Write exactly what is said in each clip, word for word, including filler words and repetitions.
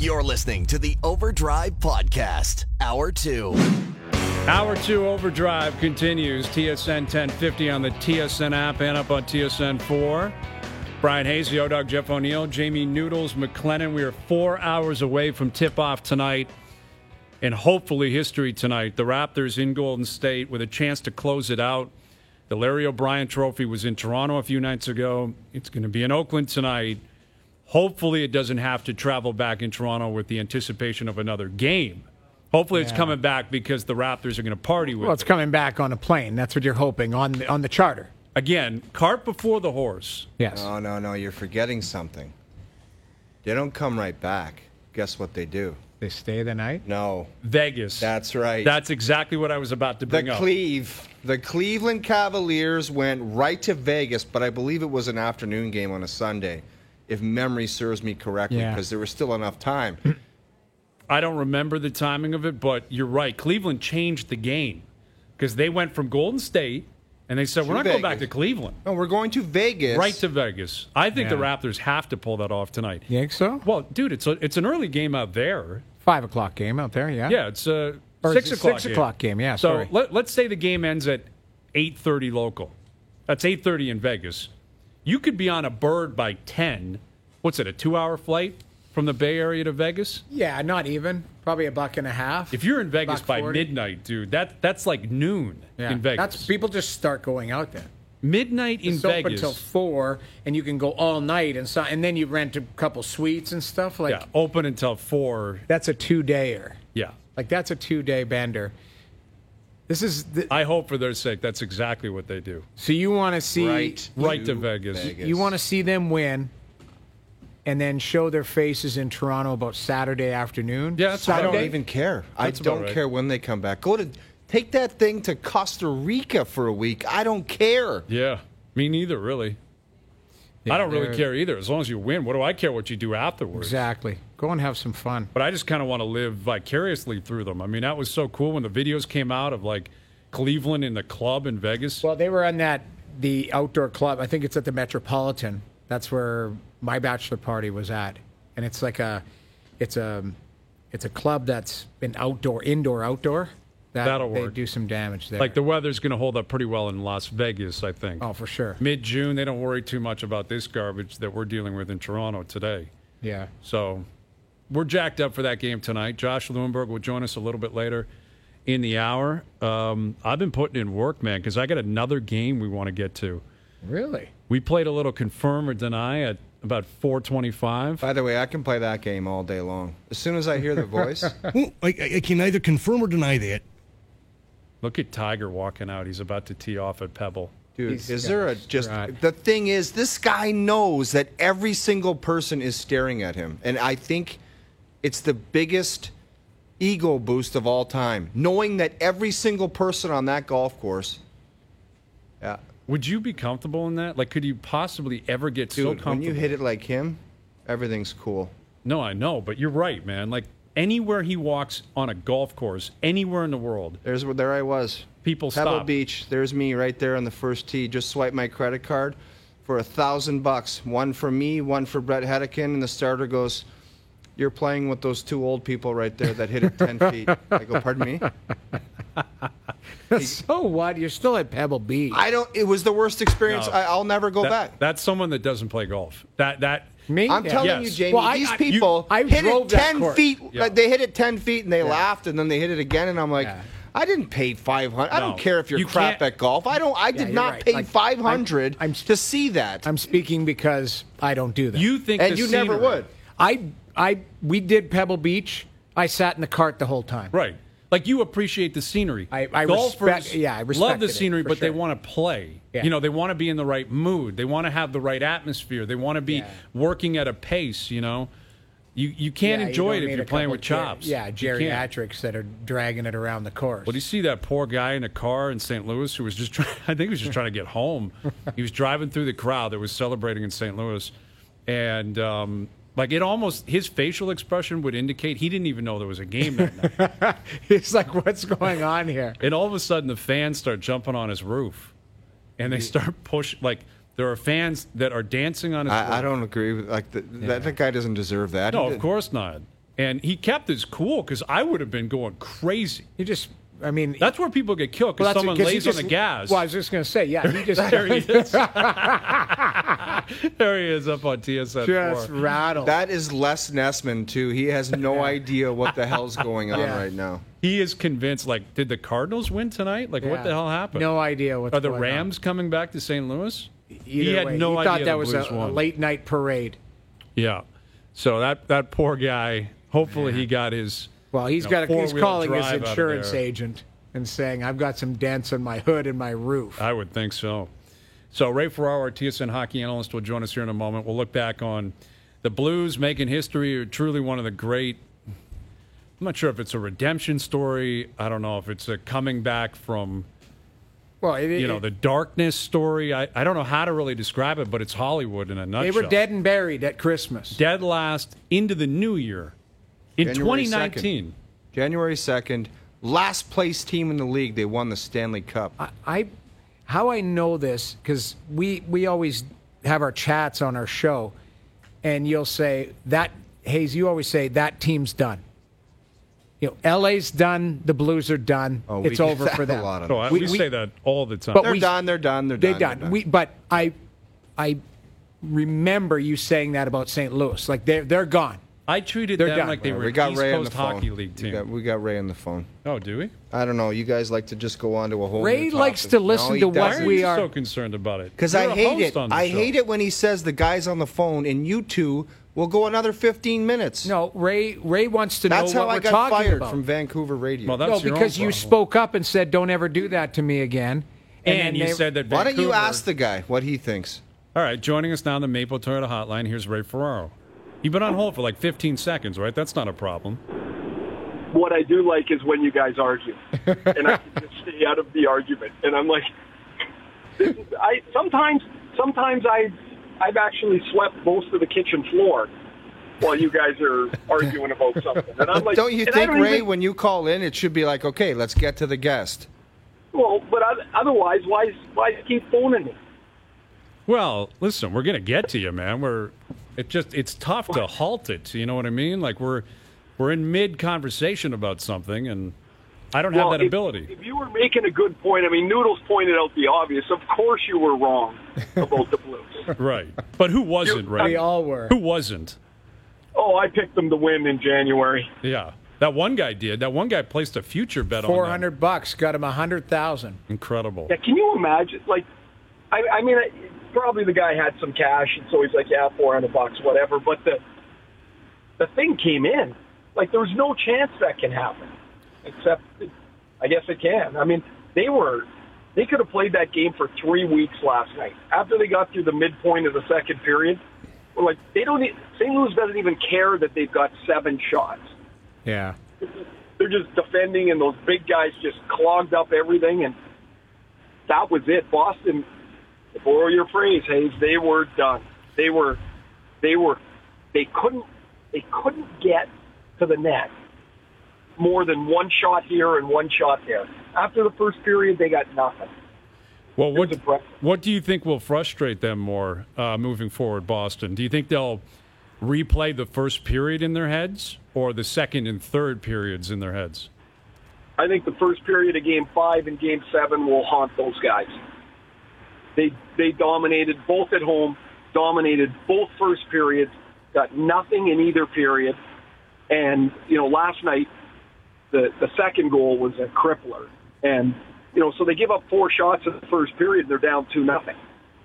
You're listening to the Overdrive Podcast, Hour two. Hour two Overdrive continues. T S N ten fifty on the T S N app and up on T S N four. Brian Hayes, the O-Dog, Jeff O'Neill, Jamie Noodles, McLennan. We are four hours away from tip-off tonight and hopefully history tonight. The Raptors in Golden State with a chance to close it out. The Larry O'Brien Trophy was in Toronto a few nights ago. It's going to be in Oakland tonight. Hopefully it doesn't have to travel back in Toronto with the anticipation of another game. Hopefully yeah. it's coming back because the Raptors are going to party with Well, it's it. coming back on a plane. That's what you're hoping, on the, on the charter. Again, cart before the horse. Yes. No, no, no. You're forgetting something. They don't come right back. Guess what they do? They stay the night? No. Vegas. That's right. That's exactly what I was about to bring the up. Cleve. The Cleveland Cavaliers went right to Vegas, but I believe it was an afternoon game on a Sunday, if memory serves me correctly, because Yeah. there was still enough time. I don't remember the timing of it, but you're right. Cleveland changed the game because they went from Golden State and they said, To we're not Vegas. going back to Cleveland. No, we're going to Vegas. Right to Vegas. I think Yeah. the Raptors have to pull that off tonight. You think so? Well, dude, it's a, it's an early game out there. Five o'clock game out there, yeah? Yeah, it's a Or six it's a o'clock six o'clock game, yeah, So sorry. let, let's say the game ends at eight thirty local. That's eight thirty in Vegas. You could be on a bird by ten. What's it, a two-hour flight from the Bay Area to Vegas? Yeah, not even. Probably a buck and a half. If you're in Vegas Buck by forty. midnight, dude, that that's like noon Yeah. in Vegas. That's, people just start going out there. Midnight in It's open Vegas. until four, and you can go all night, and so, and then you rent a couple suites and stuff. Like yeah, open until four. That's a two-dayer. Yeah. Like, that's a two-day bender. This is... The, I hope for their sake that's exactly what they do. so you want to see... Right. Right to To Vegas. Vegas. You want to see them win and then show their faces in Toronto about Saturday afternoon? Yeah, that's I about don't right. even care. That's I about don't right. care when they come back. Go to take that thing to Costa Rica for a week. I don't care. Yeah, me neither, really. Yeah, I don't really they're- care either. As long as you win, what do I care what you do afterwards? Exactly. Go and have some fun. But I just kind of want to live vicariously through them. I mean, that was so cool when the videos came out of like Cleveland in the club in Vegas. Well, they were on that, the outdoor club. I think it's at the Metropolitan. That's where my bachelor party was at. And it's like a, it's a, it's a club that's been outdoor, indoor, outdoor. That That'll they work. do some damage there. Like the weather's going to hold up pretty well in Las Vegas, I think. Oh, for sure. Mid-June, they don't worry too much about this garbage that we're dealing with in Toronto today. Yeah. So we're jacked up for that game tonight. Josh Lewinberg will join us a little bit later in the hour. Um, I've been putting in work, man, because I got another game we want to get to. Really? We played a little confirm or deny at about four twenty-five. By the way, I can play that game all day long. As soon as I hear the voice, Well, I, I can either confirm or deny that. Look at Tiger walking out. He's about to tee off at Pebble. dude, He's is got there a a just strut. the thing is this guy knows that every single person is staring at him, and I think it's the biggest ego boost of all time, knowing that every single person on that golf course. Yeah, Would you be comfortable in that? Like, could you possibly ever get so dude, comfortable? when you hit it like him, everything's cool. No, I know, but you're right, man. Like, anywhere he walks on a golf course, anywhere in the world, There's there I was. people Pebble stop. Beach. There's me right there on the first tee. Just swipe my credit card for a thousand bucks. One for me, one for Brett Hedekin, and the starter goes, "You're playing with those two old people right there that hit it ten feet." I go, "Pardon me." So what? You're still at Pebble Beach. I don't. It was the worst experience. No. I, I'll never go That- back. That's someone that doesn't play golf. That that Me? I'm Yeah. telling Yes. you, Jamie. Well, I- these I- people you- I hit drove it that ten course. feet. Yeah. Like, they hit it ten feet and they laughed, and then they hit it again, and I'm like. Yeah. I didn't pay five hundred. I No. don't care if you're You crap can't- at golf. I don't. I did you're not right. pay Like, five hundred I'm- I'm- to see that. I'm speaking because I don't do that. you think, and the you never scenery- would. I, I, we did Pebble Beach. I sat in the cart the whole time. right? Like you appreciate the scenery. I- I Golfers respect- yeah, I love respected the it, scenery, for but they sure. want to play. Yeah. You know, they want to be in the right mood. They want to have the right atmosphere. They want to be Yeah. working at a pace. You know, you you can't Yeah, you enjoy don't it if need you're a playing couple with ger- chops. Yeah, You can't. geriatrics that are dragging it around the course. Well, do you see that poor guy in a car in Saint Louis who was just trying, I think he was just trying to get home. He was driving through the crowd that was celebrating in Saint Louis. And, um, like, it almost, his facial expression would indicate he didn't even know there was a game that night. It's like, what's going on here? And all of a sudden, the fans start jumping on his roof. And they start push like, there are fans that are dancing on his roof. I, I don't agree with like the, that. That guy doesn't deserve that. No, He of did- course not. And And he kept his cool because I would have been going crazy. He just, I mean, That's where people get killed because well, that's someone because he lays just- on the gas. Well, I was just going to say, yeah, he just There he is. There he is up on T S N just four. rattled. That is Les Nessman, too. He has no idea what the hell's going on Yeah. right now. He is convinced, like, did the Cardinals win tonight? Like, what Yeah. the hell happened? No idea what's Are the going Rams coming back to Saint Louis? on. he Either had way, no he idea thought the that was a, Blues a won. late night parade. Yeah. So that, that poor guy, hopefully he got his. Well, he's you know, got a, he's four-wheel calling his drive out of insurance there. agent and saying, I've got some dents on my hood and my roof. I would think so. So Ray Ferraro, our T S N hockey analyst, will join us here in a moment. We'll look back on the Blues making history, truly one of the great. I'm not sure if it's a redemption story. I don't know if it's a coming back from, Well, it, you know, it- the darkness story. I, I don't know how to really describe it, but it's Hollywood in a they nutshell. were dead and buried at Christmas. Dead last into the new year in January twenty nineteen. January second, last place team in the league. They won the Stanley Cup. I, I how I know this because we we always have our chats on our show, and you'll say that Hayes. You always say that team's done. You know, L A's done. The Blues are done. Oh, we it's get over that for a them. lot of So I, We- we, we- say that all the time. But They're we- done. They're done. They're They're done. done. they're We, but I, I remember you saying that about Saint Louis. Like they're they're gone. I treated They're them done. like they Uh, were we an got East Ray on the Coast phone. Hockey League We team. got, we got Ray on the phone. Oh, do we? I don't know. You guys like to just go on to a whole. Ray new likes topic. to listen No, he to what Why doesn't. are we you are- so concerned about it? Because You're I a hate host it. on the I show. hate it when he says the guy's on the phone and you two will go another fifteen minutes. No, Ray Ray wants to That's know how what I we're got talking fired about. from Vancouver radio. Well, that's no, your own because you problem. spoke up and said, "Don't ever do that to me again." And, then you they- said that. Why don't you Vancouver- ask the guy what he thinks? All right, joining us now on the Maple Toyota Hotline. Here's Ray Ferraro. You've been on hold for like fifteen seconds, right? That's not a problem. What I do like is when you guys argue, and I can just stay out of the argument. And I'm like, this is, I sometimes, sometimes I, I've actually swept most of the kitchen floor while you guys are arguing about something. And I'm like, Don't you and I think, don't Ray, even- when you call in, it should be like, okay, let's get to the guest. well, but oth- otherwise, why, why keep phoning me? Well, listen, we're gonna get to you, man. We're it just it's tough to halt it. You know what I mean? Like we're we're in mid conversation about something, and I don't have Well, that if, ability. If you were making a good point, I mean, Noodles pointed out the obvious. Of course, you were wrong about the Blues. Right. But who wasn't, You- right? we all were. Who wasn't? Oh, I picked them to win in January. Yeah. That one guy did. That one guy placed a future bet on Four them. hundred bucks got him a hundred thousand. Incredible. Yeah, can you imagine? Like, I, I mean, I, probably the guy had some cash, and so he's like, yeah, four hundred bucks, whatever. But the the thing came in. Like, there was no chance that can happen, except I guess it can. I mean, they were they could have played that game for three weeks last night. After they got through the midpoint of the second period, we're like, they don't. e- Saint Louis doesn't even care that they've got seven shots. Yeah. They're just defending, and those big guys just clogged up everything, and that was it. Boston, to borrow your phrase, Hayes, they were done. They were, they were, they couldn't, they couldn't get to the net more than one shot here and one shot there. After the first period, they got nothing. Well, It what was impressive. what do you think will frustrate them more uh, moving forward, Boston? Do you think they'll replay the first period in their heads or the second and third periods in their heads? I think the first period of Game Five and Game Seven will haunt those guys. They they dominated both at home, dominated both first periods, got nothing in either period, and you know last night the the second goal was a crippler, and you know so they give up four shots in the first period, they're down two nothing.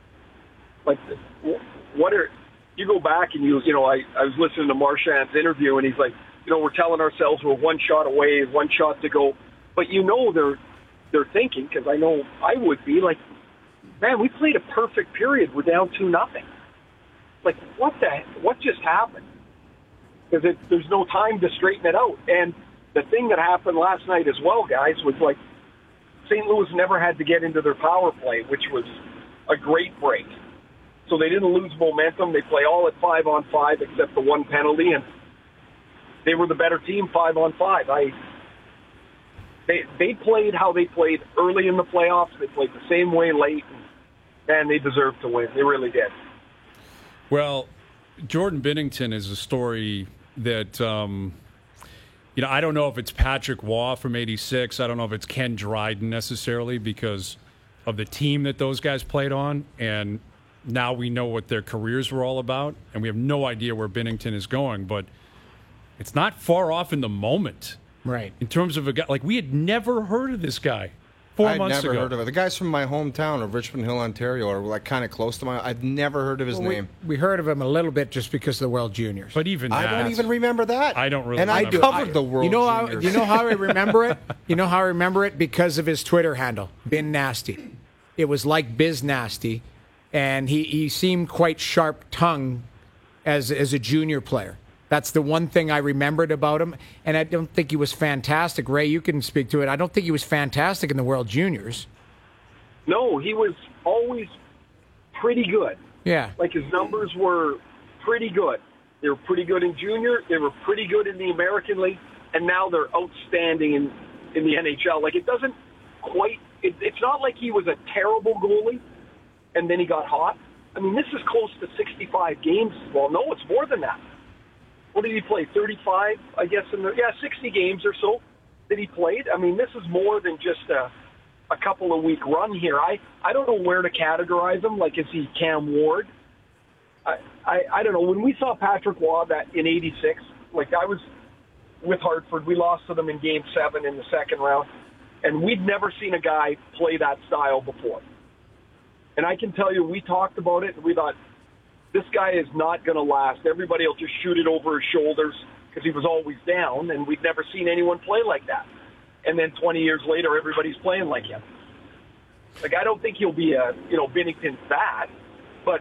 Like what are you go back and you you know I I was listening to Marchand's interview and he's like, you know, we're telling ourselves we're one shot away, one shot to go. But you know they're they're thinking, because I know I would be, like, man, we played a perfect period. We're down two nothing. Like, what the what just happened? Because there's no time to straighten it out. And the thing that happened last night as well, guys, was like Saint Louis never had to get into their power play, which was a great break. So they didn't lose momentum. They play all at five on five except the one penalty, and they were the better team five on five. I they they played how they played early in the playoffs. They played the same way late, and they deserved to win. They really did. Well, Jordan Binnington is a story that um, you know, I don't know if it's Patrick Waugh from eighty-six. I don't know if it's Ken Dryden necessarily because of the team that those guys played on. And now we know what their careers were all about. And we have no idea where Binnington is going. But it's not far off in the moment. Right. In terms of a guy, like we had never heard of this guy four I'd months never ago. heard of it. The guys from my hometown of Richmond Hill, Ontario, are like kind of close to my. I've never heard of his Well, we, name. we heard of him a little bit just because of the World Juniors. But even I that, don't even remember that. I don't really And I remember. covered I- the World you know how, Juniors. you know how I remember it? You know how I remember it? Because of his Twitter handle, Bin Nasty. It was like Biz Nasty, and he, he seemed quite sharp-tongued as, as a junior player. That's the one thing I remembered about him, and I don't think he was fantastic. Ray, you can speak to it. I don't think he was fantastic in the World Juniors. No, he was always pretty good. Yeah. Like his numbers were pretty good. They were pretty good in junior. They were pretty good in the American League, and now they're outstanding in, in the N H L. Like it doesn't quite. It, it's not like he was a terrible goalie, and then he got hot. I mean, this is close to sixty-five games. Well, no, it's more than that. What did he play? thirty-five, I guess. In the yeah, sixty games or so that he played. I mean, this is more than just a. a couple of week run here. I, I don't know where to categorize him. Like, is he Cam Ward? I, I, I don't know. When we saw Patrick Waugh that in eighty-six, like I was with Hartford, we lost to them in game seven in the second round, and we'd never seen a guy play that style before. And I can tell you, we talked about it, and we thought, this guy is not going to last. Everybody will just shoot it over his shoulders because he was always down, and we'd never seen anyone play like that. And then twenty years later, everybody's playing like him. Like, I don't think he'll be a, you know, Binnington's that, but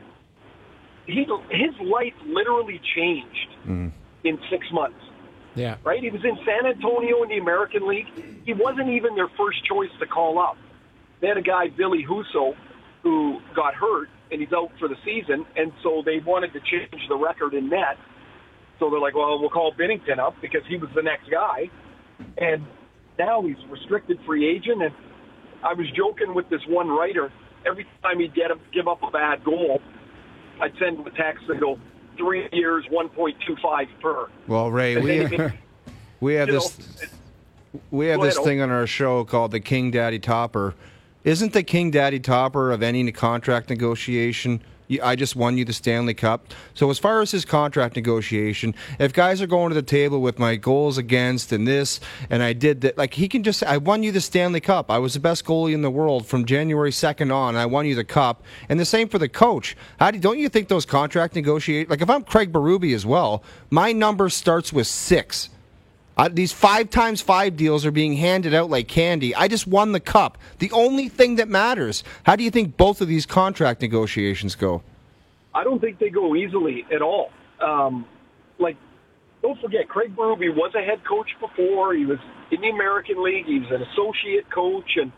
he, his life literally changed mm. in six months. Yeah. Right? He was in San Antonio in the American League. He wasn't even their first choice to call up. They had a guy, Billy Husso, who got hurt, and he's out for the season, and so they wanted to change the record in net. So they're like, well, we'll call Binnington up because he was the next guy. And now he's restricted free agent, and I was joking with this one writer. Every time he'd get him, give up a bad goal, I'd send him a text and go, three years, one point two five per. Well, Ray, And we then he- we have you this know, we have Go this ahead, thing on our show called the King Daddy Topper. Isn't the King Daddy Topper of any contract negotiation? you- I just won you the Stanley Cup. So as far as his contract negotiation, if guys are going to the table with my goals against and this, and I did that, like he can just, I won you the Stanley Cup. I was the best goalie in the world from January second on. I won you the cup. And the same for the coach. How do, don't you think those contract negotiate, like if I'm Craig Berube as well, my number starts with six. Uh, these five times five deals are being handed out like candy. I just won the cup. The only thing that matters. How do you think both of these contract negotiations go? I don't think they go easily at all. Um, like, don't forget, Craig Berube was a head coach before. He was in the American League. He was an associate coach. And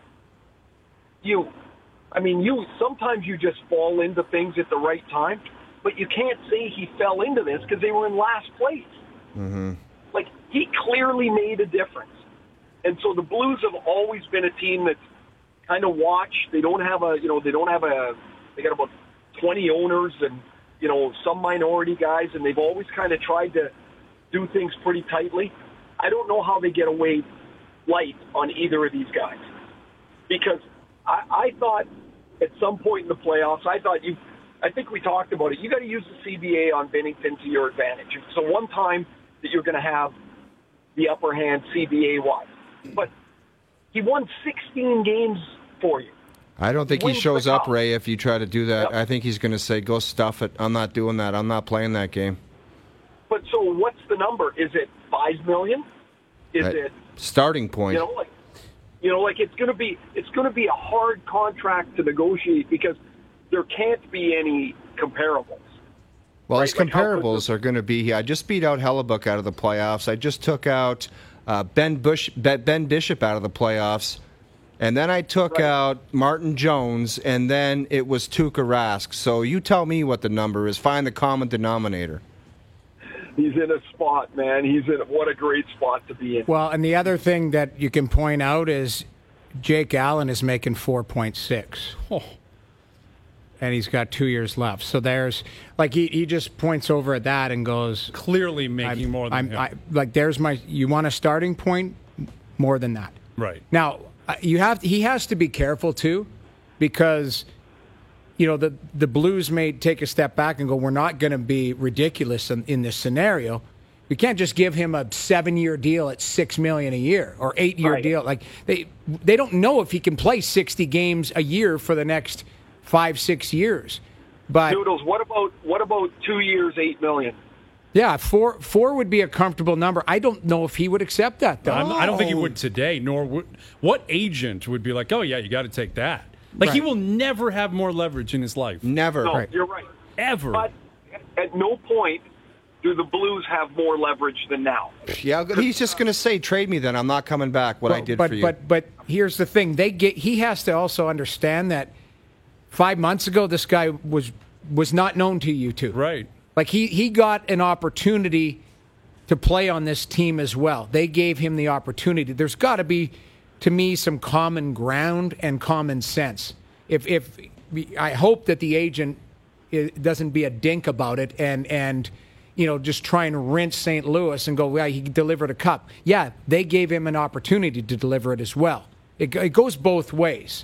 you, I mean, you sometimes you just fall into things at the right time, but you can't say he fell into this because they were in last place. Mm-hmm. Like, he clearly made a difference. And so the Blues have always been a team that's kind of watched. They don't have a, you know, they don't have a, they got about twenty owners and, you know, some minority guys, and they've always kind of tried to do things pretty tightly. I don't know how they get away light on either of these guys. Because I, I thought at some point in the playoffs, I thought you, I think we talked about it, you got to use the C B A on Binnington to your advantage. So one time that you're going to have the upper hand C B A-wise. But he won sixteen games for you. I don't think he Wins shows the up, cup. Ray, if you try to do that. Yep. I think he's going to say, go stuff it. I'm not doing that. I'm not playing that game. But so what's the number? Is it five million? Is Right. it, Starting point. you know, like, you know, like it's going to be, it's going to be a hard contract to negotiate because there can't be any comparables. Well, Right, his like how could comparables the- are going to be. I just beat out Hellebuck out of the playoffs. I just took out uh, Ben Bush, Ben Bishop out of the playoffs, and then I took Right. out Martin Jones, and then it was Tuukka Rask. So you tell me what the number is. Find the common denominator. He's in a spot, man. He's in what a great spot to be in. Well, and the other thing that you can point out is Jake Allen is making four point six. Oh, and he's got two years left. So there's like he, he just points over at that and goes, Clearly making I'm, more than I'm, him. I, like there's my. You want a starting point more than that. Right. Now uh, you have he has to be careful too, because you know the the Blues may take a step back and go, we're not going to be ridiculous in, in this scenario. We can't just give him a seven-year deal at six million a year or eight-year Right. deal. Like they they don't know if he can play sixty games a year for the next five six years. But Noodles, what about what about two years, eight million? yeah, four four would be a comfortable number. I don't know if he would accept that though. I'm, I don't think he would today, nor would what agent would be like, oh yeah, you got to take that. Like he Right. will never have more leverage in his life, Never. No, Right. you're right. ever. But at no point do the Blues have more leverage than now. Yeah, he's just going to say, trade me then. I'm not coming back. What I Well, did but, for you. But but here's the thing: they get he has to also understand that five months ago this guy was was not known to you two. Right. Like he he got an opportunity to play on this team as well. They gave him the opportunity. There's got to be, to me, some common ground and common sense. If if I hope that the agent i- doesn't be a dink about it and and. You know, just try and rinse Saint Louis and go, well, he delivered a cup. Yeah, they gave him an opportunity to deliver it as well. It, it goes both ways.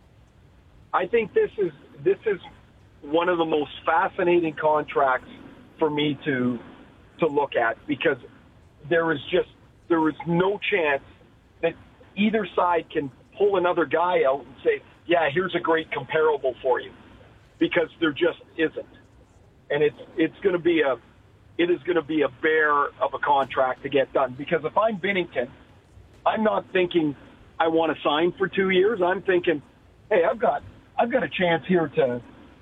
I think this is this is one of the most fascinating contracts for me to to look at, because there is just there is no chance that either side can pull another guy out and say, yeah, here's a great comparable for you, because there just isn't. And it's it's going to be a it is going to be a bear of a contract to get done, because if I'm Binnington, I'm not thinking I want to sign for two years. I'm thinking, hey, I've got I've got a chance here to,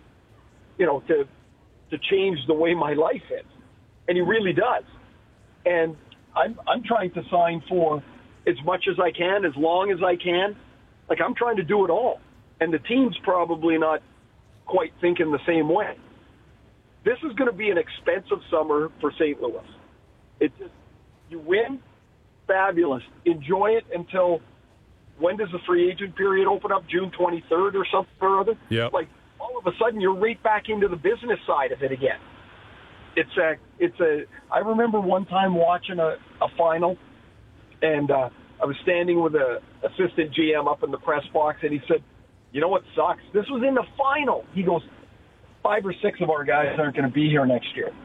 you know, to to change the way my life is, and he really does. And I'm I'm trying to sign for as much as I can, as long as I can. Like, I'm trying to do it all, and the team's probably not quite thinking the same way. This is going to be an expensive summer for Saint Louis. It's just, you win, fabulous. Enjoy it until, when does the free agent period open up? June twenty-third or something or other? Yep. Like, all of a sudden, you're right back into the business side of it again. It's a, it's a, I remember one time watching a, a final, and uh, I was standing with a assistant G M up in the press box, and he said, you know what sucks? This was in the final. He goes, five or six of our guys aren't going to be here next year.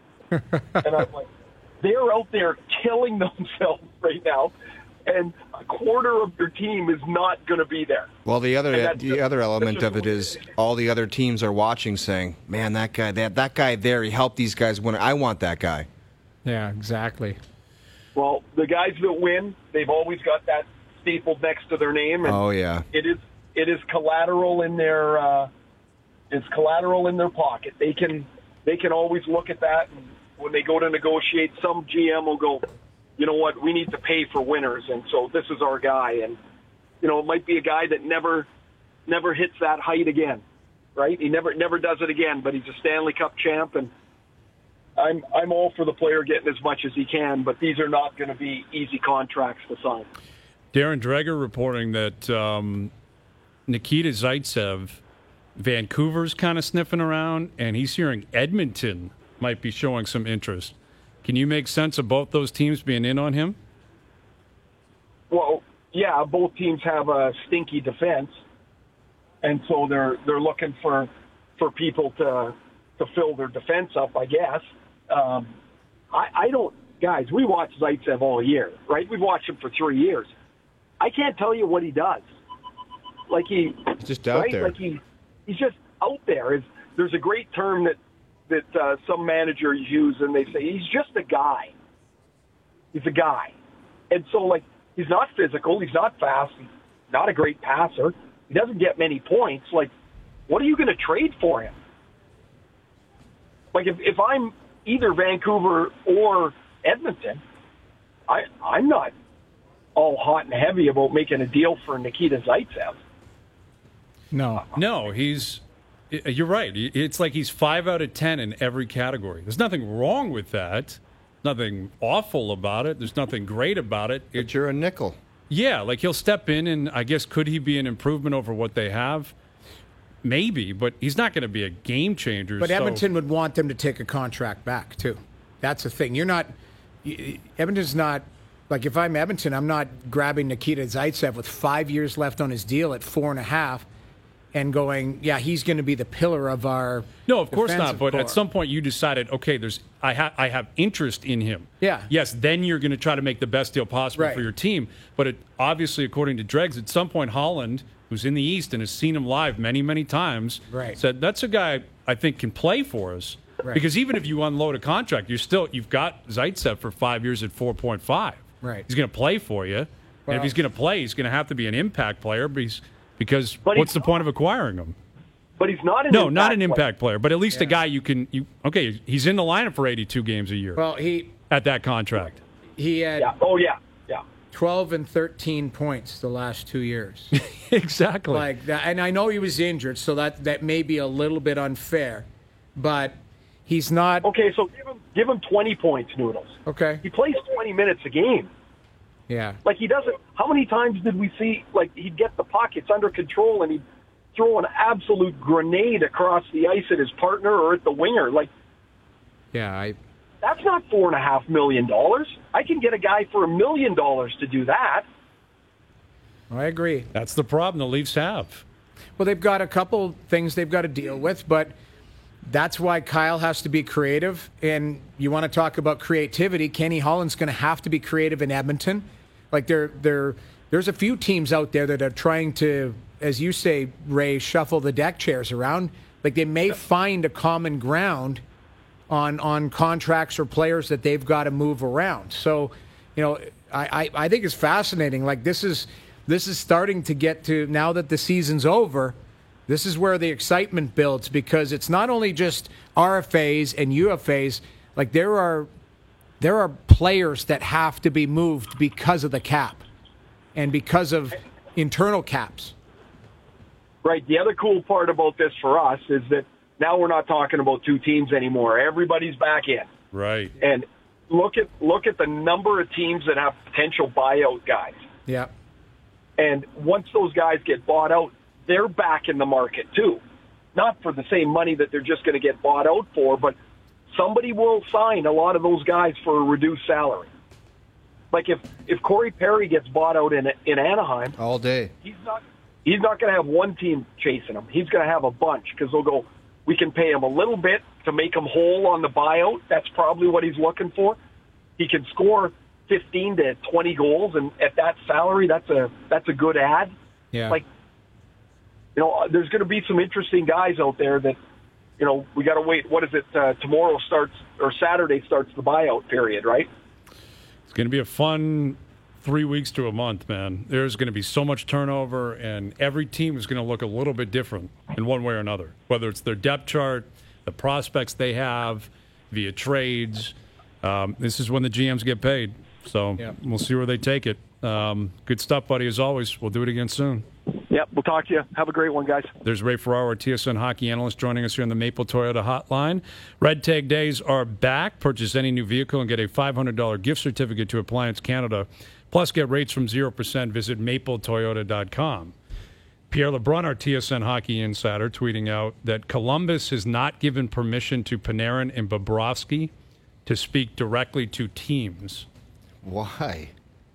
And I'm like, they're out there killing themselves right now, and a quarter of their team is not going to be there. Well, the other And that's the just- other that's element just of it the way is it is. all the other teams are watching, saying, "Man, that guy, that that guy there, he helped these guys win. I want that guy." Yeah, exactly. Well, the guys that win, they've always got that stapled next to their name, and Oh yeah, it is it is collateral in their uh, it's collateral in their pocket. They can they can always look at that, and when they go to negotiate, some G M will go, you know what, we need to pay for winners, and so this is our guy. And you know, it might be a guy that never never hits that height again, right? He never never does it again, but he's a Stanley Cup champ, and I'm I'm all for the player getting as much as he can, but these are not going to be easy contracts to sign. Darren Dreger reporting that um, Nikita Zaitsev, Vancouver's kind of sniffing around, and he's hearing Edmonton might be showing some interest. Can you make sense of both those teams being in on him? Well, yeah, both teams have a stinky defense, and so they're they're looking for for people to to fill their defense up, I guess. Um, I, I don't, guys. We watched Zaitsev all year, right? We've watched him for three years. I can't tell you what he does. Like he, He's just out right? there. Like he, he's just out there. Is there's a great term that that uh, some managers use, and they say he's just a guy. He's a guy, and so like he's not physical, he's not fast, he's not a great passer. He doesn't get many points. Like, what are you going to trade for him? Like if if I'm either Vancouver or Edmonton, I I'm not all hot and heavy about making a deal for Nikita Zaitsev. No. No, he's. You're right. It's like he's five out of ten in every category. There's nothing wrong with that. Nothing awful about it. There's nothing great about it. It but you're a nickel. yeah, like he'll step in, and I guess could he be an improvement over what they have? maybe, but he's not going to be a game changer. But so. Edmonton would want them to take a contract back too. That's the thing. You're not. Edmonton's not. Like if I'm Edmonton, I'm not grabbing Nikita Zaitsev with five years left on his deal at four and a half, and going, yeah, he's going to be the pillar of our. No, of course not. But core. at some point, you decided, okay, there's I have I have interest in him. Yeah. Yes, then you're going to try to make the best deal possible Right. for your team. But it, obviously, according to Dregs, at some point, Holland, who's in the East and has seen him live many, many times, Right. said that's a guy I think can play for us. Right. Because even if you unload a contract, you're still you've got Zaitsev for five years at four point five. Right. He's going to play for you. And Well- if he's going to play, he's going to have to be an impact player because, because But what's he's the point of acquiring him? But he's not an No, impact not an player. impact player, but at least a guy you can. You okay? He's in the lineup for eighty-two games a year Well, he at that contract. he had Yeah. Oh yeah. Yeah. twelve and thirteen points the last two years. Exactly. Like that, and I know he was injured, so that that may be a little bit unfair, but he's not. Okay, so give him give him twenty points, Noodles. Okay. He plays twenty minutes a game. Yeah. Like he doesn't. How many times did we see? Like he'd get the puck, it's under control, and he'd throw an absolute grenade across the ice at his partner or at the winger. Like Yeah. I. that's not four and a half million dollars. I can get a guy for a million dollars to do that. I agree. That's the problem the Leafs have. Well, they've got a couple things they've got to deal with, but that's why Kyle has to be creative. And you want to talk about creativity, Kenny Holland's going to have to be creative in Edmonton. Like there, there, there's a few teams out there that are trying to, as you say, Ray, shuffle the deck chairs around. Like they may find a common ground on on contracts or players that they've got to move around. So, you know, I, I, I think it's fascinating. Like this is this is starting to get to, now that the season's over, this is where the excitement builds, because it's not only just R F As and U F As. Like there are there are players that have to be moved because of the cap and because of internal caps. Right. The other cool part about this for us is that now we're not talking about two teams anymore. Everybody's back in. Right. And look at look at the number of teams that have potential buyout guys. Yeah. And once those guys get bought out, they're back in the market too. Not for the same money that they're just going to get bought out for, but somebody will sign a lot of those guys for a reduced salary. Like if, if Corey Perry gets bought out in in Anaheim, all day. he's not he's not going to have one team chasing him. He's going to have a bunch because they'll go, we can pay him a little bit to make him whole on the buyout. That's probably what he's looking for. He can score fifteen to twenty goals, and at that salary, that's a that's a good ad. Yeah. Like, you know, there's going to be some interesting guys out there that, you know, we got to wait. What is it? Uh, tomorrow starts, or Saturday starts the buyout period, right? It's going to be a fun three weeks to a month, man. There's going to be so much turnover, and every team is going to look a little bit different in one way or another, whether it's their depth chart, the prospects they have via trades. Um, this is when the G Ms get paid. So Yeah. we'll see where they take it. Um, good stuff, buddy, as always. We'll do it again soon. Yep. We'll talk to you. Have a great one, guys. There's Ray Ferraro, our T S N hockey analyst, joining us here on the Maple Toyota Hotline. Red Tag Days are back. Purchase any new vehicle and get a five hundred dollars gift certificate to Appliance Canada. Plus, get rates from zero percent. Visit maple toyota dot com. Pierre LeBrun, our T S N hockey insider, tweeting out that Columbus has not given permission to Panarin and Bobrovsky to speak directly to teams. Why?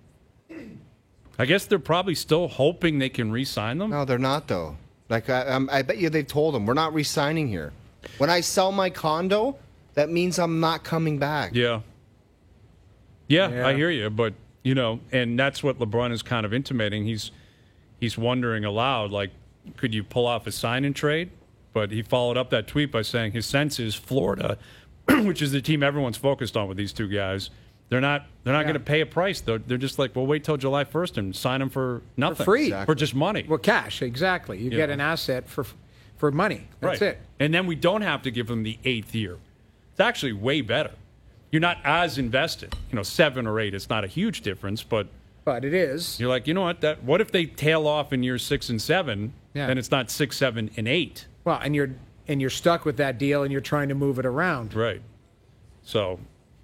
I guess they're probably still hoping they can re-sign them. No, they're not, though. Like, I, um, I bet you they've told them, we're not re-signing here. When I sell my condo, that means I'm not coming back. Yeah. yeah. Yeah. I hear you, but, you know, and that's what LeBron is kind of intimating. He's he's wondering aloud, like, could you pull off a sign and trade? But he followed up that tweet by saying his sense is Florida, which is the team everyone's focused on with these two guys, they're not they're not Yeah. going to pay a price. They're, they're just like, well, wait till July first and sign them for nothing. For free. For just money. Well, cash, exactly. You Yeah. get an asset for for money. That's right. it. And then we don't have to give them the eighth year. It's actually way better. You're not as invested. You know, seven or eight, it's not a huge difference, but But it is. you're like, you know what? That what if they tail off in year six and seven? Yeah. Then it's not six, seven, and eight. Well, and you're and you're stuck with that deal, and you're trying to move it around. Right. So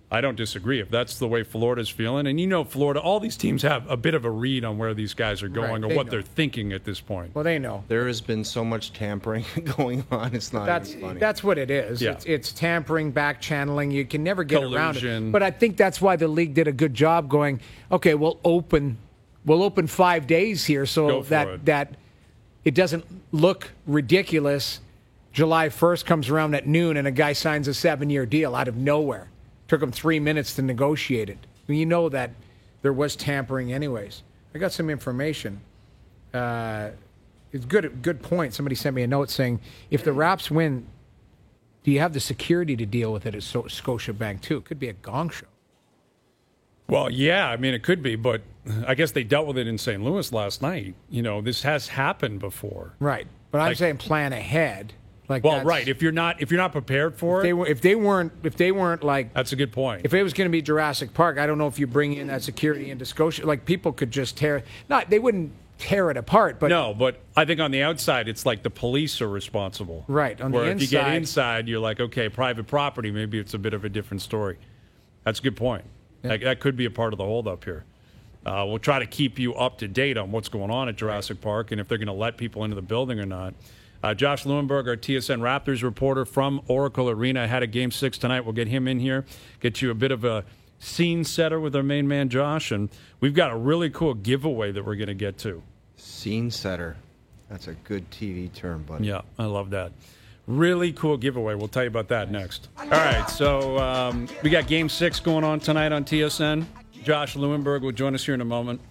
I don't disagree. If that's the way Florida's feeling, and you know Florida, all these teams have a bit of a read on where these guys are going Right, or they what know. they're thinking at this point. Well, they know. There has been so much tampering going on. It's not That's even funny. that's what it is. Yeah. It's, it's tampering, back channeling. You can never get around it. Collusion. But I think that's why the league did a good job going, okay, we'll open we'll open five days here so Go for that it. that it doesn't look ridiculous. July first comes around at noon and a guy signs a seven-year deal out of nowhere. Took him three minutes to negotiate it. You know that there was tampering anyways. I got some information. Uh, it's good. Good point. Somebody sent me a note saying, if the Raps win, do you have the security to deal with it at so- Scotiabank too? It could be a gong show. Well, yeah, I mean, it could be, but I guess they dealt with it in Saint Louis last night. You know, this has happened before. Right. But I'm Like- saying plan ahead. Like Well, that's- right. If you're not if you're not prepared for If they, it, were, if they weren't, if they weren't like, that's a good point. if it was going to be Jurassic Park, I don't know if you bring in that security into Scotia. Like people could just tear. Not they wouldn't tear it apart, but no, but I think on the outside, it's like the police are responsible. Right, on the Where if you get inside- inside, you're like, okay, private property, maybe it's a bit of a different story. That's a good point. That, that could be a part of the holdup here. Uh, we'll try to keep you up to date on what's going on at Jurassic Park and if they're going to let people into the building or not. Uh, Josh Lewinberg, our T S N Raptors reporter from Oracle Arena, had a game six tonight. We'll get him in here, get you a bit of a scene setter with our main man, Josh. And we've got a really cool giveaway that we're going to get to. Scene setter. That's a good T V term, buddy. Yeah, I love that. Really cool giveaway. We'll tell you about that next. All right, so um, we got game six going on tonight on T S N. Josh Lewinberg will join us here in a moment.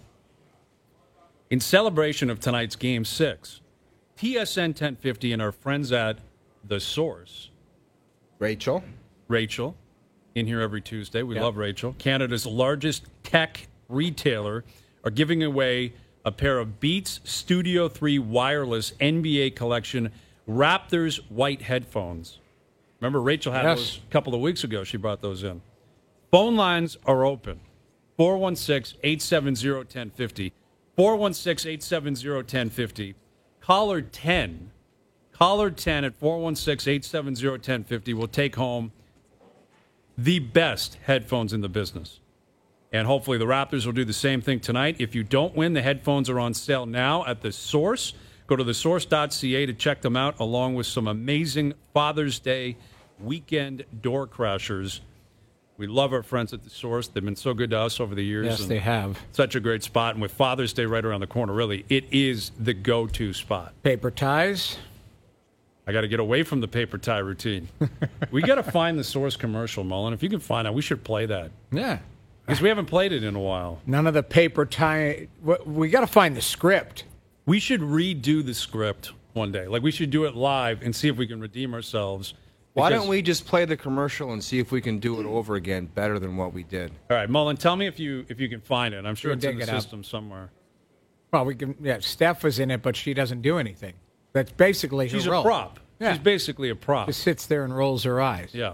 In celebration of tonight's game six, T S N ten fifty and our friends at The Source, Rachel. Rachel, in here every Tuesday. We Yep. love Rachel. Canada's largest tech retailer are giving away a pair of Beats Studio three wireless N B A collection Raptors white headphones. Remember, Rachel had Yes. those a couple of weeks ago. She brought those in. Phone lines are open. four one six, eight seven zero, one zero five zero. four one six, eight seven zero, one zero five zero. Caller ten. Caller ten at four one six, eight seven zero, one zero five zero will take home the best headphones in the business. And hopefully the Raptors will do the same thing tonight. If you don't win, the headphones are on sale now at The Source. Go to the source dot c a to check them out, along with some amazing Father's Day weekend door crashers. We love our friends at The Source. They've been so good to us over the years. yes, and they have Such a great spot. And with Father's Day right around the corner, really, it is the go-to spot. paper ties. I got to get away from the paper tie routine. We got to find The Source commercial, Mullen. If you can find it, we should play that. Yeah. Because we haven't played it in a while. None of the paper tie. We, we got to find the script. We should redo the script one day. Like, we should do it live and see if we can redeem ourselves. Why Because- don't we just play the commercial and see if we can do it over again better than what we did? All right, Mullen, tell me if you if you can find it. I'm sure We'll it's in dig the it up. system somewhere. Well, we can. Yeah, Steph was in it, but she doesn't do anything. That's basically her She's a role. prop. Yeah. She's basically a prop. Just sits there and rolls her eyes. Yeah.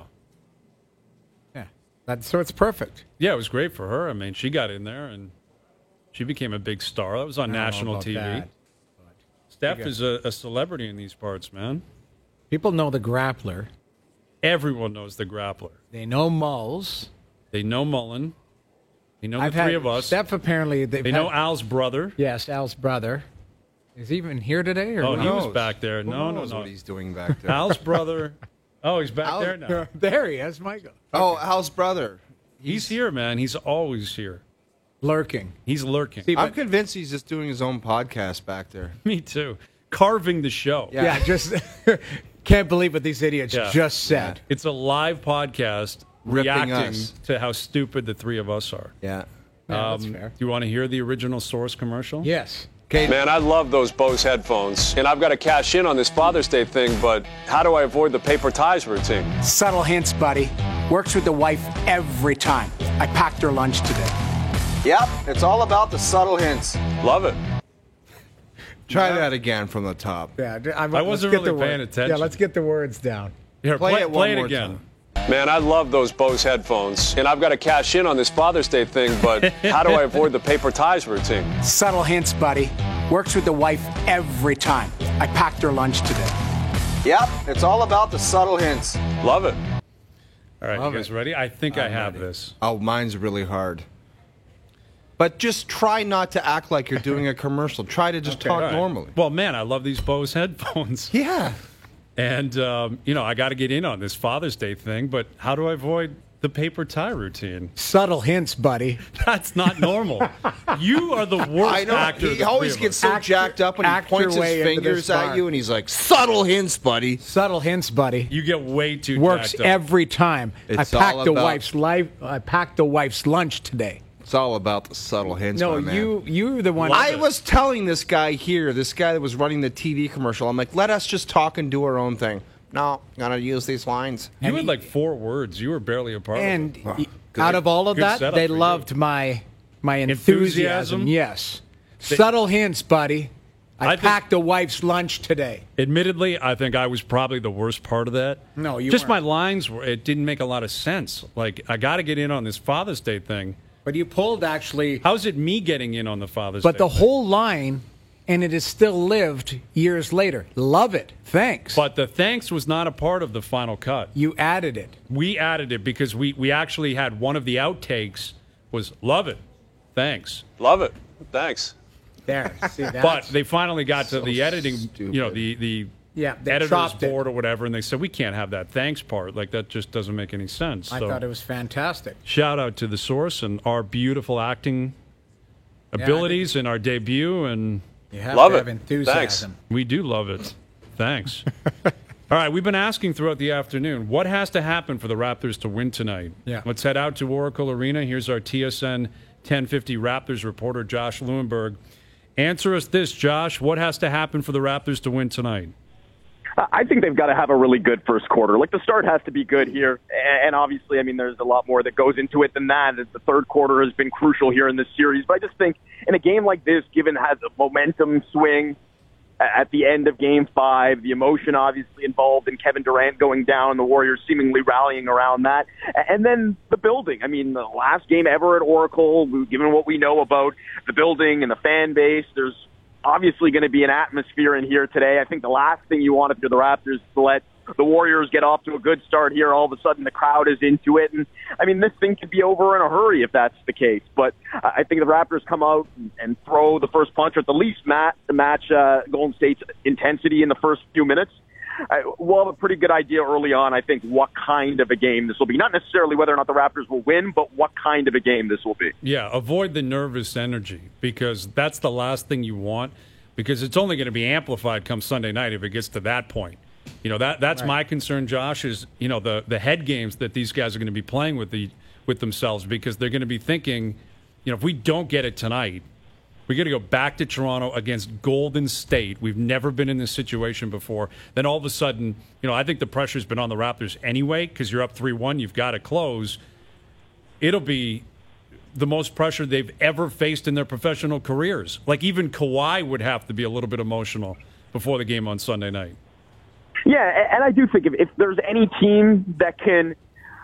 Yeah. That, so it's perfect. Yeah, it was great for her. I mean, she got in there and she became a big star. That was on I don't know national about T V. that. Steph got- is a, a celebrity in these parts, man. People know the grappler. Everyone knows the grappler. They know Mulls. They know Mullen. They know I've the three had of us. Steph apparently. They know Al's brother. Yes, Al's brother. Is he even here today? Or Oh, no? he was knows? back there. Who No, no, knows no. what he's doing back there? Al's brother. Oh, he's back Al- there now. There he is, Michael. Oh, Al's brother. He's here, man. He's always here. Lurking. He's lurking. See, I'm but- convinced he's just doing his own podcast back there. Me too. Carving the show. Yeah. yeah, just can't believe what these idiots Yeah. just said. It's a live podcast Ripping reacting us. to how stupid the three of us are. Yeah. Yeah, that's Um, fair. Do you want to hear the original Source commercial? Yes. Okay. Man, I love those Bose headphones, and I've got to cash in on this Father's Day thing, but how do I avoid the paper ties routine? Subtle hints, buddy. Works with the wife every time. I packed her lunch today. Yep, it's all about the subtle hints. Love it. Try that again from the top. Yeah, I, I wasn't really paying attention. Yeah, let's get the words down. Here, Play play, it one play it more again. time. Man, I love those Bose headphones, and I've got to cash in on this Father's Day thing, but how do I avoid the paper ties routine? Subtle hints, buddy. Works with the wife every time. I packed her lunch today. Yep, it's all about the subtle hints. Love it. All right, Love you guys it. ready? I think I I'm have ready. this. Oh, mine's really hard. But just try not to act like you're doing a commercial. Try to just Okay. talk All right. normally. Well, man, I love these Bose headphones. Yeah. And, um, you know, I got to get in on this Father's Day thing, but how do I avoid the paper tie routine? Subtle hints, buddy. That's not normal. You are the worst I know. actor. of He the always three of gets us. so Act- jacked up when he act your points his way into fingers this at bar. you and he's like, subtle hints, buddy. Subtle hints, buddy. You get way too Works jacked up. every time. It's I packed all the about- wife's life. I packed the wife's lunch today. It's all about the subtle hints, No, my man. you you're the one. I was telling this guy here, this guy that was running the T V commercial, I'm like, let us just talk and do our own thing. No, gotta use these lines. You had like four words. You were barely a part and of it. y- out of all of Good that, setup they for you. loved my my Enthusiasm? enthusiasm. Yes, subtle hints, buddy. I, I think- packed the wife's lunch today. Admittedly, I think I was probably the worst part of that. No, you Just weren't. my lines, were, it didn't make a lot of sense. Like, I got to get in on this Father's Day thing. But you pulled actually. How's it me getting in on the Father's But Day the thing? whole line, and it is still lived years later. Love it. Thanks. But the thanks was not a part of the final cut. You added it. We added it because we, we actually had one of the outtakes was love it. Thanks. Love it. Thanks. There. See that? But they finally got to the editing, you know, the, the Yeah, they editor's chopped it. board or whatever, and they said, we can't have that thanks part. Like, that just doesn't make any sense. I So, thought it was fantastic. shout out to The Source and our beautiful acting I abilities in our debut, and You have Love to it. have enthusiasm. we do love it. Thanks. All right, we've been asking throughout the afternoon, what has to happen for the Raptors to win tonight? Yeah. Let's head out to Oracle Arena. Here's our T S N ten fifty Raptors reporter, Josh Lewenberg. Answer us this, Josh. What has to happen for the Raptors to win tonight? I think they've got to have a really good first quarter. Like, the start has to be good here. And obviously, I mean, there's a lot more that goes into it than that. The third quarter has been crucial here in this series. But I just think in a game like this, given it has a momentum swing at the end of game five, the emotion obviously involved in Kevin Durant going down, the Warriors seemingly rallying around that. And then the building. I mean, the last game ever at Oracle, given what we know about the building and the fan base, there's obviously going to be an atmosphere in here today. I think the last thing you want if you're the Raptors is to let the Warriors get off to a good start here. All of a sudden, the crowd is into it. And, I mean, this thing could be over in a hurry if that's the case. But I think the Raptors come out and throw the first punch, or at the least match, match uh, Golden State's intensity in the first few minutes. Uh, we'll have a pretty good idea early on, I think, what kind of a game this will be. Not necessarily whether or not the Raptors will win, but what kind of a game this will be. Yeah, avoid the nervous energy, because that's the last thing you want, because it's only going to be amplified come Sunday night if it gets to that point. You know, that that's Right. my concern, Josh, is, you know, the, the head games that these guys are going to be playing with the with themselves, because they're going to be thinking, you know, if we don't get it tonight, we got to go back to Toronto against Golden State. We've never been in this situation before. Then all of a sudden, you know, I think the pressure's been on the Raptors anyway, because you're up three one, you've got to close. It'll be the most pressure they've ever faced in their professional careers. Like, even Kawhi would have to be a little bit emotional before the game on Sunday night. Yeah, and I do think if, if there's any team that can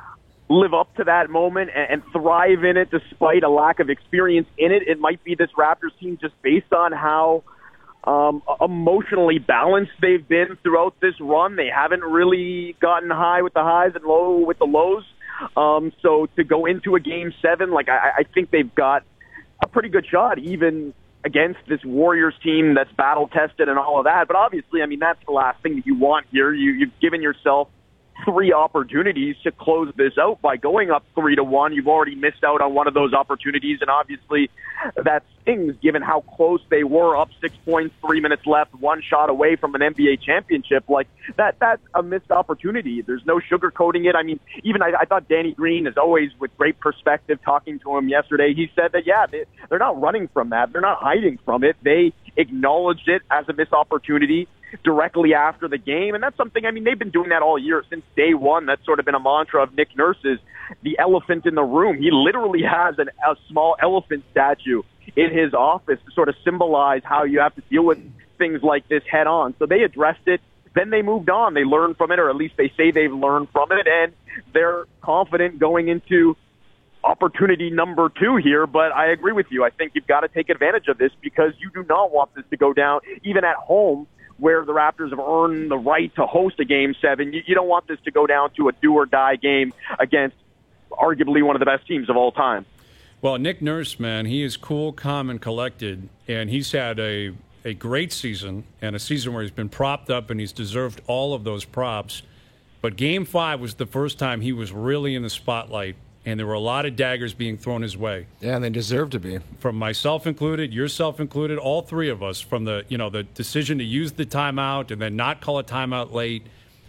live up to that moment and, and thrive in it despite a lack of experience in it, it might be this Raptors team, just based on how um, emotionally balanced they've been throughout this run. They haven't really gotten high with the highs and low with the lows. Um, so to go into a game seven, like I, I think they've got a pretty good shot, even against this Warriors team that's battle-tested and all of that. But obviously, I mean, that's the last thing that you want here. You, you've given yourself three opportunities to close this out by going up three to one. You've already missed out on one of those opportunities, and obviously that stings given how close they were, up six points, three minutes left, one shot away from an N B A championship. Like that, that's a missed opportunity. There's no sugarcoating it. I mean, even I, I thought Danny Green, as always, with great perspective, talking to him yesterday, he said that, yeah, they, they're not running from that. They're not hiding from it. They acknowledged it as a missed opportunity directly after the game. And that's something, I mean, they've been doing that all year since day one. That's sort of been a mantra of Nick Nurse's, the elephant in the room. He literally has an, a small elephant statue in his office to sort of symbolize how you have to deal with things like this head on. So they addressed it. Then they moved on. They learned from it, or at least they say they've learned from it. And they're confident going into opportunity number two here. But I agree with you. I think you've got to take advantage of this, because you do not want this to go down, even at home, where the Raptors have earned the right to host a Game seven. You, you don't want this to go down to a do-or-die game against arguably one of the best teams of all time. Well, Nick Nurse, man, he is cool, calm, and collected, and he's had a, a great season and a season where he's been propped up and he's deserved all of those props. But Game five was the first time he was really in the spotlight, and there were a lot of daggers being thrown his way. Yeah, and they deserve to be. From myself included, yourself included, all three of us, from the, you know, the decision to use the timeout and then not call a timeout late.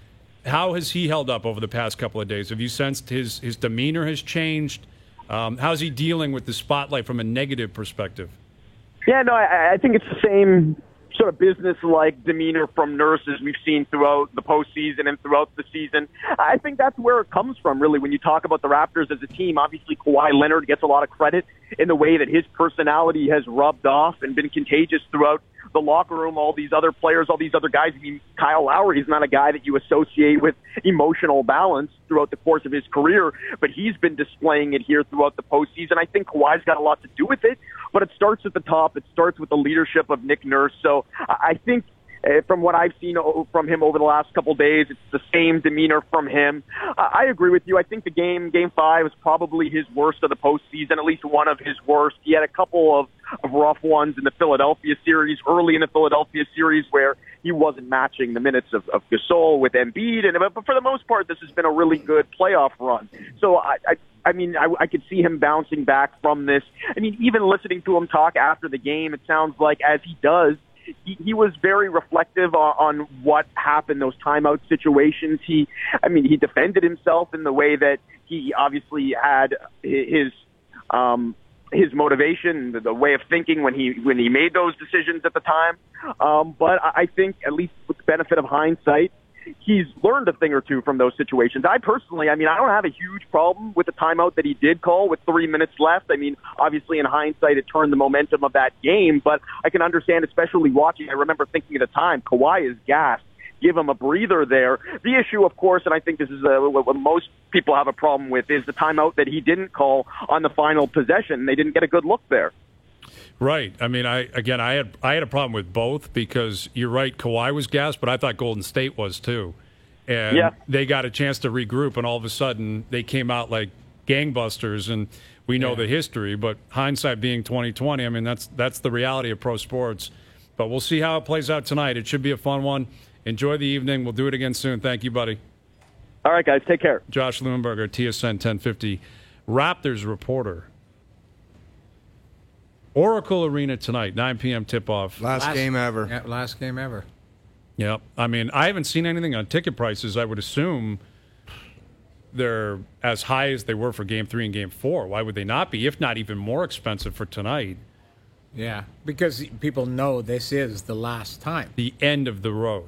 How has he held up over the past couple of days? Have you sensed his, his demeanor has changed? Um, how's he dealing with the spotlight from a negative perspective? Yeah, no, I, I think it's the same sort of business-like demeanor from Nurses we've seen throughout the postseason and throughout the season. I think that's where it comes from, really, when you talk about the Raptors as a team. Obviously, Kawhi Leonard gets a lot of credit in the way that his personality has rubbed off and been contagious throughout the locker room. All these other players, all these other guys. I mean, Kyle Lowry is not a guy that you associate with emotional balance throughout the course of his career, but he's been displaying it here throughout the postseason. I think Kawhi's got a lot to do with it, but it starts at the top. It starts with the leadership of Nick Nurse. So I think Uh, from what I've seen from him over the last couple of days, it's the same demeanor from him. Uh, I agree with you. I think the game, Game five, was probably his worst of the postseason, at least one of his worst. He had a couple of, of rough ones in the Philadelphia series, early in the Philadelphia series, where he wasn't matching the minutes of, of Gasol with Embiid. And, but for the most part, this has been a really good playoff run. So I, I I mean, I, I could see him bouncing back from this. I mean, even listening to him talk after the game, it sounds like, as he does, He, he was very reflective on, on what happened, those timeout situations. He, I mean, he defended himself in the way that he obviously had his um, his motivation, the way of thinking when he when he made those decisions at the time. Um, but I think, at least with the benefit of hindsight, he's learned a thing or two from those situations. I personally, I mean, I don't have a huge problem with the timeout that he did call with three minutes left. I mean, obviously in hindsight, it turned the momentum of that game, but I can understand, especially watching, I remember thinking at the time, Kawhi is gassed. Give him a breather there. The issue, of course, and I think this is uh, what most people have a problem with, is the timeout that he didn't call on the final possession. They didn't get a good look there. Right. I mean, I again, I had I had a problem with both, because you're right, Kawhi was gassed, but I thought Golden State was too. And yeah. they got a chance to regroup, and all of a sudden they came out like gangbusters, and we know yeah. the history, but hindsight being twenty twenty, I mean, that's that's the reality of pro sports. But we'll see how it plays out tonight. It should be a fun one. Enjoy the evening. We'll do it again soon. Thank you, buddy. All right, guys. Take care. Josh Lewinberger, T S N ten fifty, Raptors reporter. Oracle Arena tonight, nine p.m. tip-off. Last, last game ever. Yeah, last game ever. Yep. I mean, I haven't seen anything on ticket prices. I would assume they're as high as they were for Game three and Game four. Why would they not be, if not even more expensive for tonight? Yeah, because people know this is the last time. The end of the road.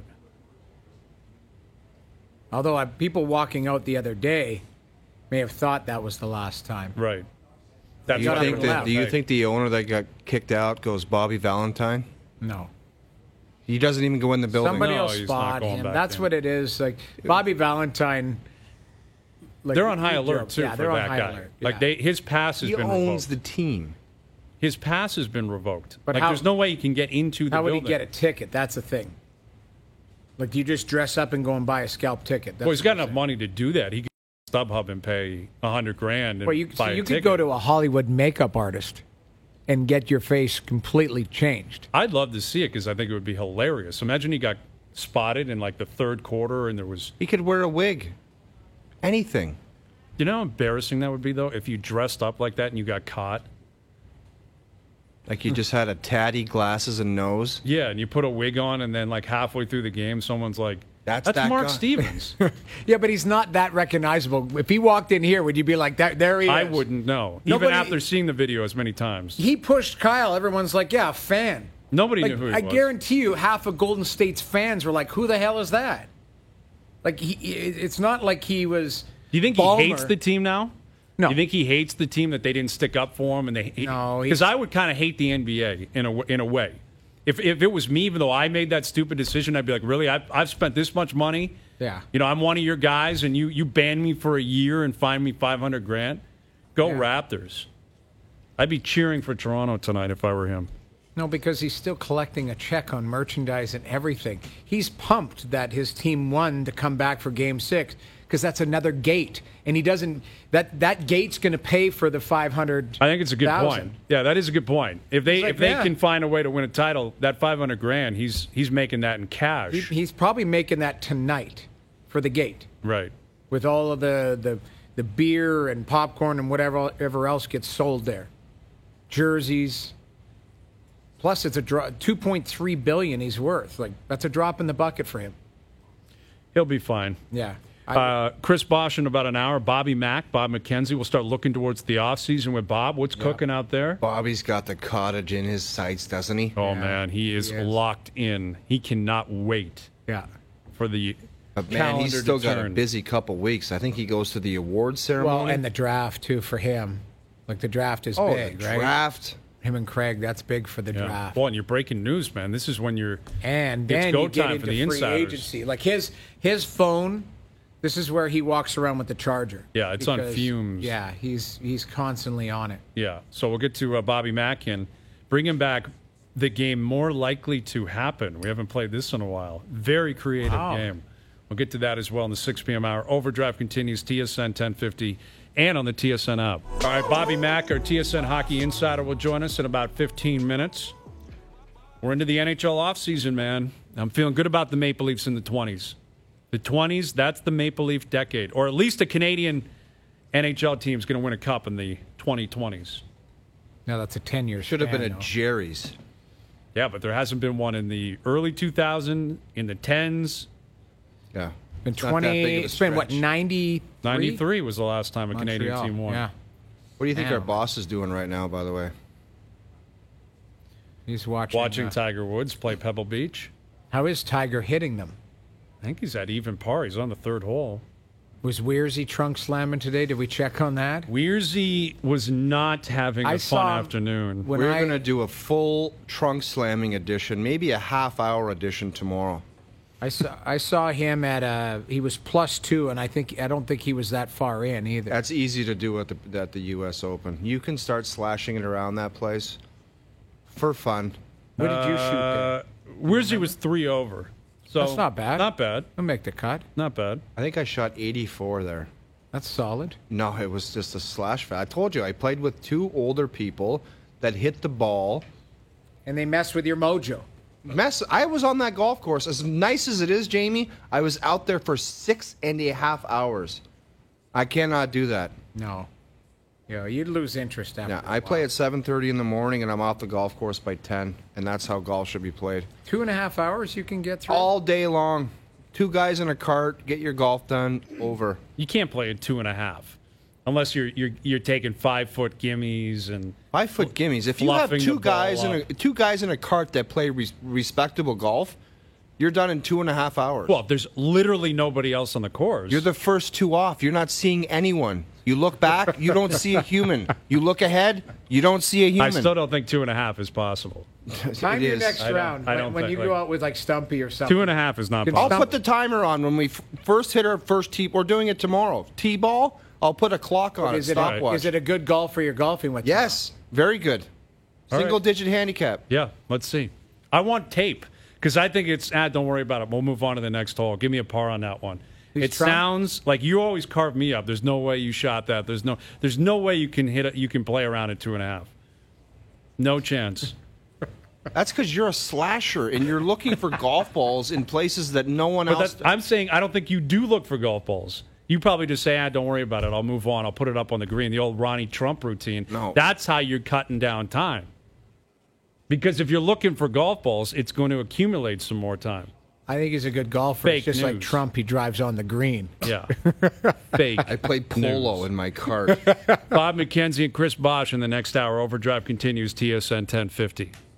Although uh, people walking out the other day may have thought that was the last time. Right. Do you, think that, do you think the owner that got kicked out goes Bobby Valentine? No. He doesn't even go in the building. Somebody no, will spot him. That's in. what it is. Like Bobby Valentine. Like, they're on high alert too yeah, for they're that on high guy. Alert. Like yeah. they, his pass has he been owns revoked. the team. His pass has been revoked. But like how, there's no way he can get into the how building. How would he get a ticket? That's the thing. Like, do you just dress up and go and buy a scalp ticket? That's well, he's got enough saying. money to do that. He could StubHub and pay a hundred grand and well, you, buy so a you ticket. could go to a Hollywood makeup artist and get your face completely changed. I'd love to see it because I think it would be hilarious. Imagine he got spotted in like the third quarter and there was... He could wear a wig. Anything. You know how embarrassing that would be, though, if you dressed up like that and you got caught? Like you just had a tatty, glasses, and nose? Yeah, and you put a wig on and then like halfway through the game someone's like, That's, That's that Mark guy. Stevens. Yeah, but he's not that recognizable. If he walked in here, would you be like, that? There he is? I wouldn't know. Nobody, Even after seeing the video as many times. He pushed Kyle. Everyone's like, yeah, a fan. Nobody like, knew who he I was. I guarantee you half of Golden State's fans were like, who the hell is that? Like, he, it's not like he was... Do you think Ballmer. he hates the team now? No. You think he hates the team that they didn't stick up for him? And they No. Because I would kind of hate the N B A in a, in a way. If, if it was me, even though I made that stupid decision, I'd be like, really? I've, I've spent this much money? Yeah. You know, I'm one of your guys, and you, you ban me for a year and fine me five hundred grand? Go Yeah. Raptors. I'd be cheering for Toronto tonight if I were him. No, because he's still collecting a check on merchandise and everything. He's pumped that his team won to come back for Game Six because that's another gate, and he doesn't. That that gate's going to pay for the five hundred. I think it's a good point. Yeah, that is a good point. If they like, if they yeah. can find a way to win a title, that five hundred grand, he's he's making that in cash. He, he's probably making that tonight for the gate, right? With all of the the, the beer and popcorn and whatever whatever else gets sold there, jerseys. Plus, it's a draw, two point three billion dollars he's worth. Like, that's a drop in the bucket for him. He'll be fine. Yeah. Uh, Chris Bosch in about an hour. Bobby Mack, Bob McKenzie. We'll start looking towards the offseason with Bob. What's yeah. cooking out there? Bobby's got the cottage in his sights, doesn't he? Oh, yeah. man. He is, he is locked in. He cannot wait yeah. for the But, man, he's still got turn. a busy couple weeks. I think he goes to the awards ceremony. Well, and the draft, too, for him. Like, the draft is oh, big, the right? draft. Him and Craig, that's big for the yeah. draft. Well, and you're breaking news, man. This is when you're and it's then go you get time into for the free insiders. agency. Like his his phone, this is where he walks around with the charger. Yeah, it's because, on fumes. Yeah, he's he's constantly on it. Yeah, so we'll get to uh, Bobby Mack and bring him back. The game more likely to happen. We haven't played this in a while. Very creative wow. game. We'll get to that as well in the six p.m. hour. Overdrive continues, T S N ten fifty, and on the T S N app. All right, Bobby Mack, our T S N Hockey Insider, will join us in about fifteen minutes. We're into the N H L offseason, man. I'm feeling good about the Maple Leafs in the twenties. The twenties, that's the Maple Leaf decade. Or at least a Canadian N H L team's going to win a cup in the twenty twenties. No, that's a ten-year Should have been a though. Jerry's. Yeah, but there hasn't been one in the early two thousands, in the tens. Yeah. In twenty, it's been what, ninety-three? ninety-three was the last time a Montreal. Canadian team won. Yeah. What do you think Damn. our boss is doing right now, by the way? He's watching. Watching uh, Tiger Woods play Pebble Beach. How is Tiger hitting them? I think he's at even par. He's on the third hole. Was Weirzy trunk slamming today? Did we check on that? Weirzy was not having a I fun saw him afternoon. when We're I- going to do a full trunk slamming edition, maybe a half-hour edition tomorrow. I saw I saw him at a he was plus two, and I think I don't think he was that far in either. That's easy to do at the at the U S Open. You can start slashing it around that place for fun. What did you shoot Uh, there? Weirzy was three over. So That's not bad. Not bad. I'll make the cut. Not bad. I think I shot eighty-four there. That's solid. No, it was just a slash fat. I told you, I played with two older people that hit the ball. And they mess with your mojo. Mess. I was on that golf course. As nice as it is, Jamie, I was out there for six and a half hours. I cannot do that. No. Yeah, you'd lose interest after Yeah, a I play while. at seven thirty in the morning, and I'm off the golf course by ten, and that's how golf should be played. Two and a half hours you can get through? All day long. Two guys in a cart, get your golf done, over. You can't play in two and a half. Unless you're you're you're taking five foot gimmies and Five foot gimmies. If you have fluffing two the ball guys in a up. two guys in a cart that play res- respectable golf, you're done in two and a half hours. Well, there's literally nobody else on the course. You're the first two off. You're not seeing anyone. You look back, you don't see a human. You look ahead, you don't see a human. I still don't think two and a half is possible. Time It your is. next I don't- round. I when don't when think- you like- go out with like Stumpy or something. Two and a half is not Good possible. I'll put the timer on when we f- first hit our first tee. We're doing it tomorrow. Tee ball. I'll put a clock on Is it. it, a, Stopwatch. is it a good golfer you're golfing with? Yes, very good. All right. Single digit handicap. Yeah, let's see. I want tape because I think it's. Ah, don't worry about it. We'll move on to the next hole. Give me a par on that one. Who's It Trump? sounds like you always carve me up. There's no way you shot that. There's no. There's no way you can hit it. You can play around at two and a half. No chance. That's because you're a slasher and you're looking for golf balls in places that no one But else. that, I'm saying I don't think you do look for golf balls. You probably just say, ah, don't worry about it. I'll move on. I'll put it up on the green. The old Ronnie Trump routine. No. That's how you're cutting down time. Because if you're looking for golf balls, it's going to accumulate some more time. I think he's a good golfer. Fake it's just like news. Trump. He drives on the green. Yeah. Fake. I played polo news. in my cart. Bob McKenzie and Chris Bosch in the next hour. Overdrive continues, T S N ten fifty.